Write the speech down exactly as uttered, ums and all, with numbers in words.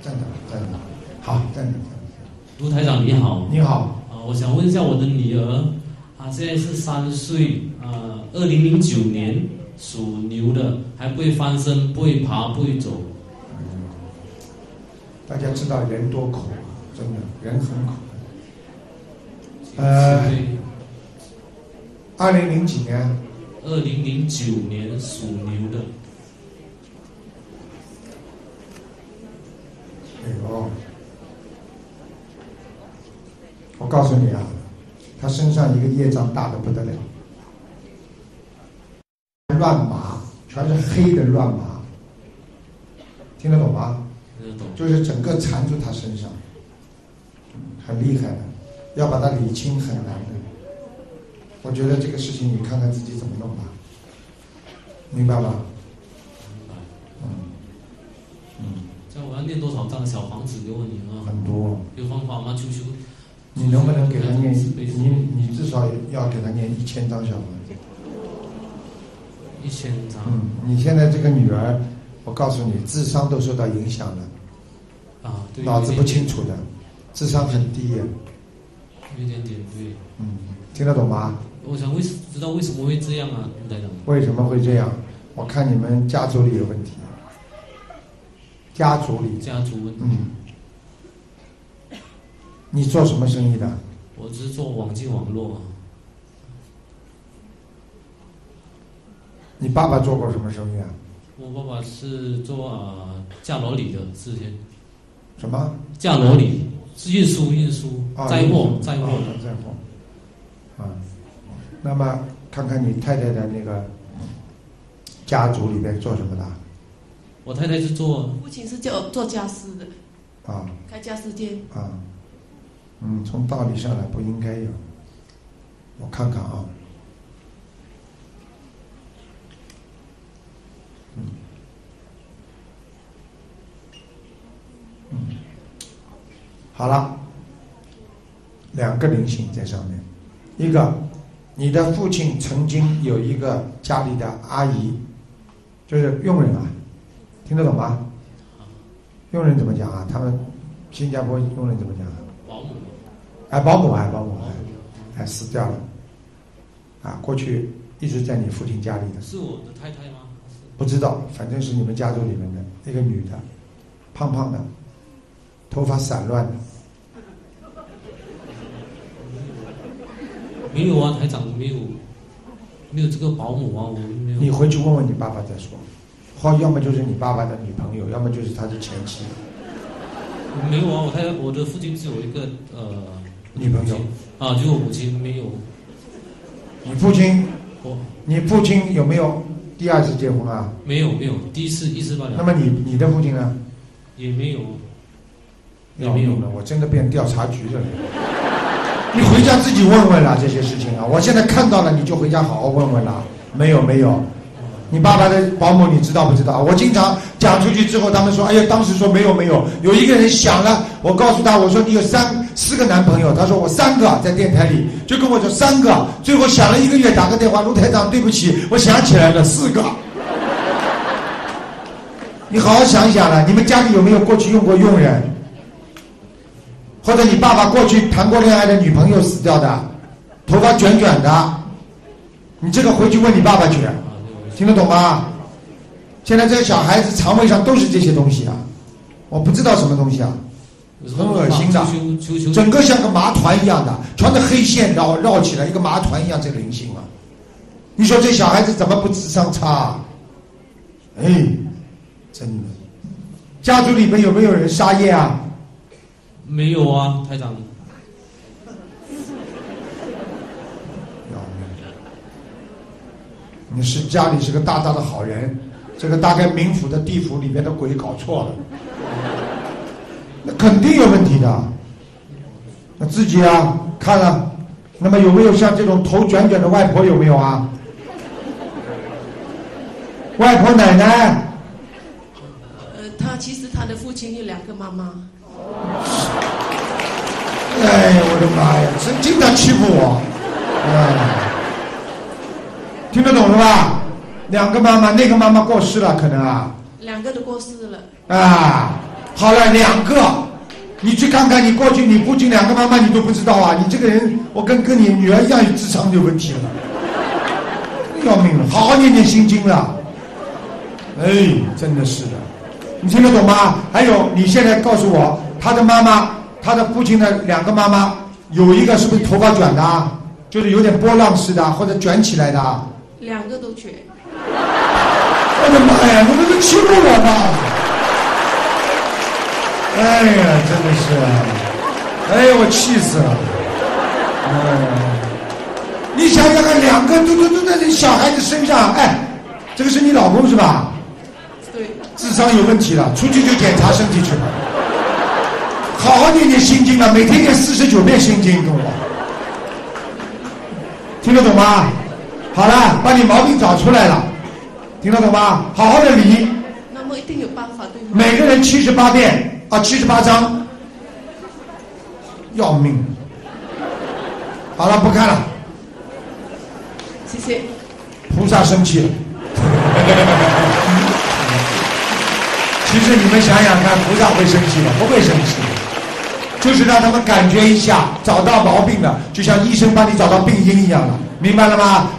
站着，站着，好，站着。 卢台长你好。 你好。 啊，我想问一下我的女儿，她现在是三岁，啊，二零零九年属牛的，还不会翻身，不会爬，不会走。 嗯，大家知道人多苦，真的，人很苦。呃，二零零几年？ 二零零九年属牛的。 哎呦，我告诉你啊，他身上一个业障大的不得了，乱麻，全是黑的乱麻，听得懂吗？ 听得懂。 就是整个缠住他身上，很厉害的，要把它理清很难的。我觉得这个事情你看看自己怎么弄吧，明白吗？ 明白。 嗯嗯。 这样我要念多少张小房子给我女儿？ 很多。 有方法吗？求求。 你能不能给他念？你你至少要给他念一千张小房子。 一千张。 嗯，你现在这个女儿，我告诉你，智商都受到影响了。 啊，对。 脑子不清楚的，智商很低呀。 有点点对。 嗯，听得懂吗？ 我想为知道为什么会这样啊，卢台长。 为什么会这样？我看你们家族里有问题。家族里。 家族问题。 嗯。你做什么生意的？ 我是做网际网络。 你爸爸做过什么生意啊？ 我爸爸是做啊嫁罗里的之前。 什么？ 嫁罗里是运输运输载货载货的载货。啊，那么看看你太太的那个家族里边做什么的？ 我太太是做。 父亲是做做家私的。 啊。 开家私店。 啊。嗯，从道理上来不应该有。我看看啊。嗯。嗯。好了，两个灵性在上面。一个，你的父亲曾经有一个家里的阿姨，就是佣人啊，听得懂吗？佣人怎么讲啊？他们新加坡佣人怎么讲啊？ 保姆。 哎，保姆哎，保姆哎，哎，死掉了，啊，过去一直在你父亲家里的。 是我的太太吗？ 不知道，反正是你们家族里面的一个女的，胖胖的，头发散乱的。 没有啊，台长没有，没有这个保姆啊，我没有。 你回去问问你爸爸再说，或要么就是你爸爸的女朋友，要么就是他的前妻。 没有啊，我太太我的父亲只有一个呃。 女朋友啊，就我母亲没有。 你父亲？ 我。 你父亲有没有第二次结婚啊？ 没有没有，第一次一次罢了。 那么你你的父亲呢？ 也没有。 也没有了，我真的变调查局了。你回家自己问问了这些事情啊！我现在看到了，你就回家好好问问了。没有没有。你爸爸的保姆你知道不知道？我经常讲出去之后，他们说：“哎呀，当时说没有没有。”有一个人想了，我告诉他，我说：“你有三四个男朋友？”他说：“我三个，在电台里就跟我说三个。”最后想了一个月，打个电话，卢台长，对不起，我想起来了，四个。你好好想一想了，你们家里有没有过去用过佣人？或者你爸爸过去谈过恋爱的女朋友死掉的，头发卷卷的？你这个回去问你爸爸去。听得懂吗？现在这个小孩子肠胃上都是这些东西啊，我不知道什么东西啊，很恶心的，整个像个麻团一样的，全是黑线绕绕起来，一个麻团一样，这个灵性啊！你说这小孩子怎么不智商差啊？哎，真的，家族里面有没有人杀业啊？ 没有啊，台长。 你是家里是个大大的好人，这个大概冥府的地府里面的鬼搞错了，那肯定有问题的。那自己啊看了，那么有没有像这种头卷卷的外婆有没有啊？外婆奶奶？ 呃，他其实他的父亲有两个妈妈。 哎呀，我的妈呀，真经常欺负我，哎。听得懂了吧？两个妈妈，那个妈妈过世了，可能啊。 两个都过世了。 啊， 好了，两个，你去看看你过去你父亲两个妈妈你都不知道啊！你这个人，我跟跟你女儿一样，智商有问题了，要命了！好好念念心经了。哎，真的是的，你听得懂吗？还有，你现在告诉我，他的妈妈，他的父亲的两个妈妈，有一个是不是头发卷的啊？就是有点波浪式的，或者卷起来的啊？ 两个都卷。 我的妈呀！你们是欺负我吗？哎呀，真的是，哎呀，我气死了！哎，你想想看，两个都都都在这小孩子身上，哎，这个是你老公是吧？ 对。 智商有问题了，出去就检查身体去了。好好念念心经了，每天念四十九遍心经，跟我听得懂吗？好了，把你毛病找出来了，听得懂吗？好好的理。 那么一定有办法，对吗？ 每个人七十八遍啊，七十八章，要命！好了，不看了。 谢谢。 菩萨生气了。其实你们想想看，菩萨会生气吗？不会生气，就是让他们感觉一下，找到毛病了，就像医生帮你找到病因一样了，明白了吗？